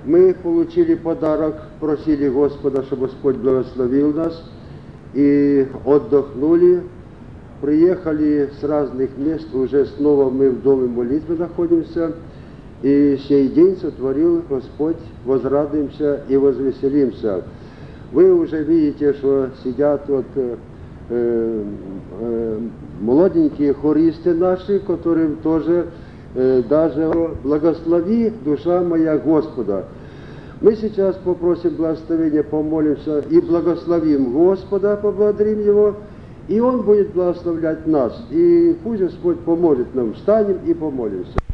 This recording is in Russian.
Мы получили подарок, просили Господа, чтобы Господь благословил нас, и отдохнули. Приехали с разных мест, уже снова мы в доме молитвы находимся, и сей день сотворил Господь, возрадуемся и возвеселимся. Вы уже видите, что сидят вот молоденькие хористы наши, которым тоже даже «Благослови, душа моя, Господа». Мы сейчас попросим благословения, помолимся и благословим Господа, поблагодарим Его, и Он будет благословлять нас. И пусть Господь поможет нам. Встанем и помолимся.